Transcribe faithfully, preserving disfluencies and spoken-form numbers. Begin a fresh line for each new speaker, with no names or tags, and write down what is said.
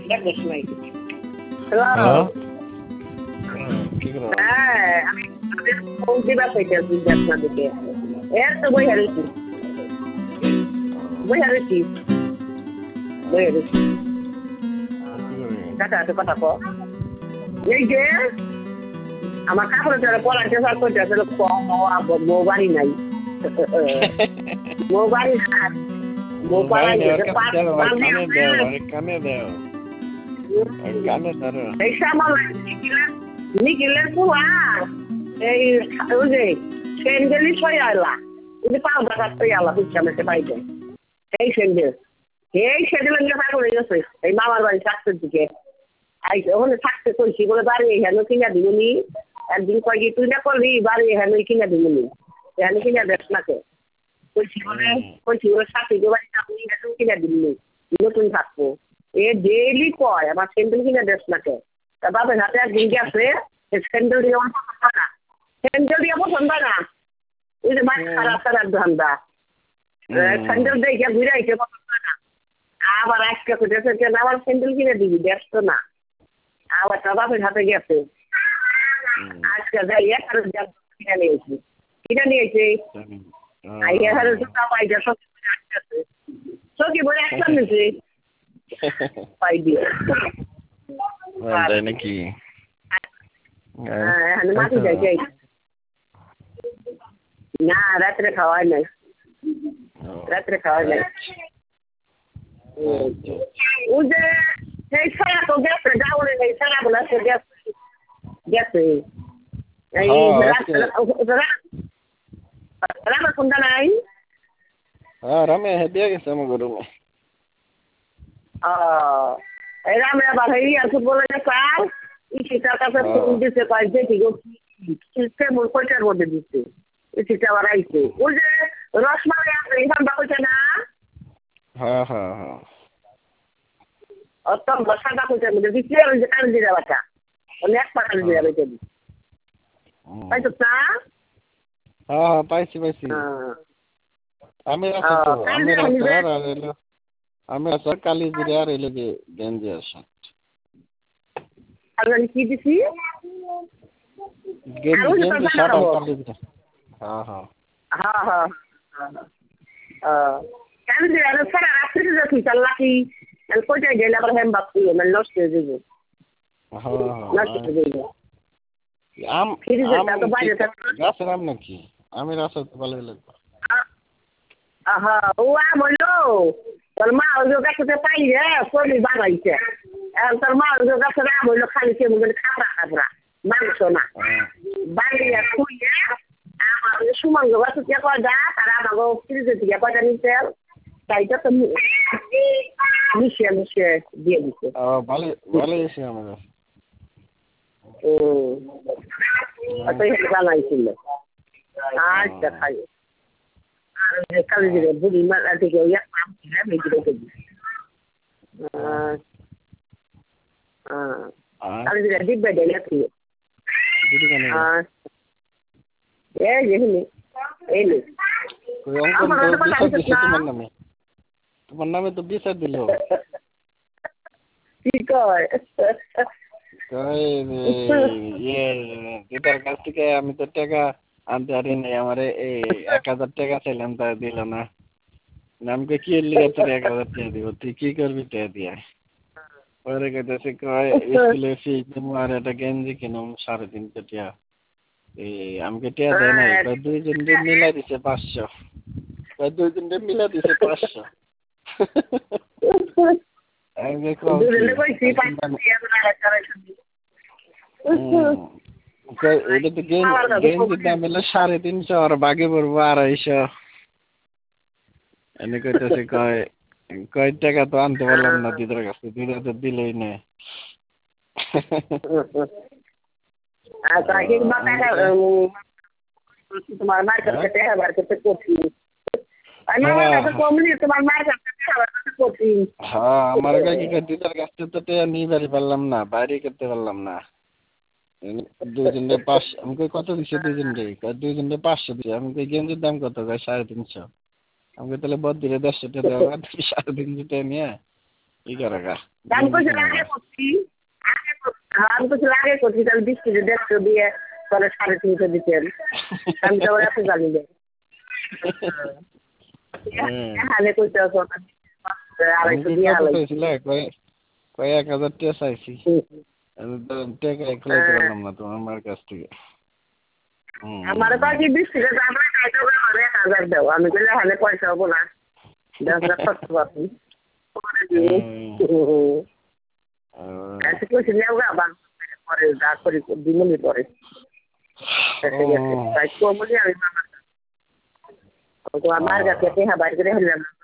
দেখিস নাই
হ্যাঁ
কি করো
হ্যাঁ আমি পৌঁছে বাসাইতে আছি দেখনা দেখে এর তো বই হারিয়েছি বই হারিয়েছি বই হারিয়েছি কাকা তো কথা কো এই যে আমার কাপড় চড়ে পড়াতে সার করতে আসলে বউ বাড়ি নাই বউ বাড়ি বউ বাড়ি
কানে দেও কানে দেও কানে ধরো
এই সামাল নিখিলের পুয়া এই ওই যে সেন্ডেলি ছয় আলা কিন্তু পাও টাকা ছয় আলা বুঝছি আমাকে পাইবে এই সেন্ডেল এই সেন্ডেল নিয়ে পাগল হয়ে গেছে এই মামার বাড়ি থাকতের দিকে ওখানে থাকতে কইছি বলে বাড়ি এখানে কিনা দিবনি একদিন কয় গিয়ে তুই না করবি বাড়ি এখানে কিনা দিবনি এখানে কিনা দেখ নাকে কইছি বলে কইছি বলে সাথে বাড়ি আপনি এখন কিনা দিবনি নতুন থাকবো এ ডেইলি কয় আমার সেন্ডেল কিনা দেখ নাকে তা বাবার হাতে একদিন গেছে স্যান্ডেল দিয়ে আমার পছন্দ না স্যান্ডেল দিয়ে পছন্দ না ওই যে মাছ খারাপ খারাপ ধান্দা স্যান্ডেল দিয়ে ঘুরে আইছে পছন্দ না আবার আজকে কোথাও কেন আমার স্যান্ডেল কিনে দিবি ব্যস্ত না আবার তার বাপের হাতে গেছে আজকে যাই এখানে কিনে নিয়েছি কিনে নিয়েছি এখানে জুতা পাইটা সব আসতেছে সকি বলে একটা নিয়েছি পাই দিয়ে
তাই নাকি
হ্যাঁ মাটি যাই যাই না রাত্রে খাওয়াই নাই রাত্রে খাওয়াই নাই ও যে সেই ছাড়া তো গেছে যাওয়ারে নেই ছাড়া বলে সে গেছে গেছে এই রামা সন্ধ্যা নাই
হ্যাঁ রামে দিয়ে গেছে আমার রুমে
এই রামে আবার এই আর ফুটবলের কাজ ইসিটার কাছে ফোন দিতে পাই দেখি গো কেমন কয়টার মধ্যে দিচ্ছে ইসিটা আবার আইছে ওই যে রসমালাই আছে এখান বাকুছে না
হ্যাঁ হ্যাঁ হ্যাঁ
অতম বসা বাকুছে মধ্যে দিচ্ছে ওই যে কান দিয়ে বাচ্চা অনেক পাকাল দিয়ে যাবে তুমি পাইছো না
হ্যাঁ হ্যাঁ পাইছি পাইছি আমি রাখছি তো আমি রাখছি আর এলো আমি আসলে কালি জিরে আর এলো যে গেঞ্জি আসা
আর কি দিছি
গেঞ্জি গেঞ্জি শার্ট আর কালি জিরে হ্যাঁ হ্যাঁ
হ্যাঁ হ্যাঁ হ্যাঁ কালি জিরে আর সারা রাত্রি দেখি চাল্লাকি কোথায় গেলে আবার হেম বাপি মানে নষ্ট হয়ে যাবে
হ্যাঁ হ্যাঁ
নষ্ট হয়ে যাবে
আম গাছের আম নাকি আমি রাস্তা তো ভালো লাগবে
হ্যাঁ ও আম হইলো তোর মা ওই গাছতে পাই রে কলি বাগাইছে তোর মা ওই গাছের আম হইলো খালি সে মুখে খাবরা খাবরা মাংস না বাড়িয়ে খুঁজে আমার সুমঙ্গ গাছ দিয়ে কয়টা আর আমাকে ফ্রিজের দিকে কয়টা নিতে তাইটা তো মিশিয়ে মিশিয়ে দিয়ে দিচ্ছে
ভালো ভালো এসে আমার
ও আচ্ছা এটা বানাইছিল আচ্ছা খাই আর কালি দিলে বুড়ি মারা থেকে ইয়া পাম কিনা বেশি রেখে দিই কালি দিলে দিব্যা দেয় নাকি এই যেখানে এই নে
তোমার নামে তোমার নামে তো বিচার দিল
কি কয়
দিদার কাছ থেকে আমি তো টাকা আনতে পারি নাই আমার এই এক হাজার টাকা চাইলাম তা দিল না আমাকে কি লিখে তোর এক হাজার টাকা দিব তুই কি করবি টাকা দিয়ে পরে কেটেছে কয় স্কুলে ফি তোমার একটা গেঞ্জি কিনুম সাড়ে তিনশো টাকা এই আমাকে টাকা দেয় নাই কয় দুইজন মিলাই দিছে পাঁচশো কয় দুইজন মিলাই দিছে পাঁচশো এটা তো গেঞ্জির দাম হলো সাড়ে তিনশো আর বাকি পড়বো আড়াইশো এনে কইতেছে কয় কয় টাকা তো আনতে পারলাম না দিদার কাছে দিদা তো দিলেই না
তোমার মার কাছে টাকা বার করতে কঠিন
হ্যাঁ আমার কাছে দিদার কাছে তো টাকা নিয়ে বাড়ি পারলাম না বাইরে করতে পারলাম না দুইজনের পাঁচশো আমাকে কত দিচ্ছে দুইজনকে দুইজনের পাঁচশো দিচ্ছে আমাকে গেঞ্জির দাম কত কয় সাড়ে তিনশো আমাকে তাহলে বদ দিলে দেড়শো টাকা দেওয়া সাড়ে তিনশো টাকা নিয়ে কি করে গা
আমি কিছু আগে করছি আগে আমি কিছু আগে করছি তাহলে বিশ কেজি দেড়শো দিয়ে পরে সাড়ে তিনশো দিতেন আমি তো এত জানি না হালে করতে আড়াইশো দিয়ে
কয় এক হাজার টাকা চাইছি আমি তো টাকা এখলাই করলাম না তোমার মার কাছ থেকে
আমার বাকি বিশ টাকা দাম খাইতে হবে এক হাজার দাও আমি বলে হালে পয়সা হবো না দশ হাজার খরচ পাবি আজকে কইছি নেও গা বাং পরে দা করি দিমনি পরে তাই কমলি আমি মামা তো আমার কাছে টেহা বাইরে করে হলাম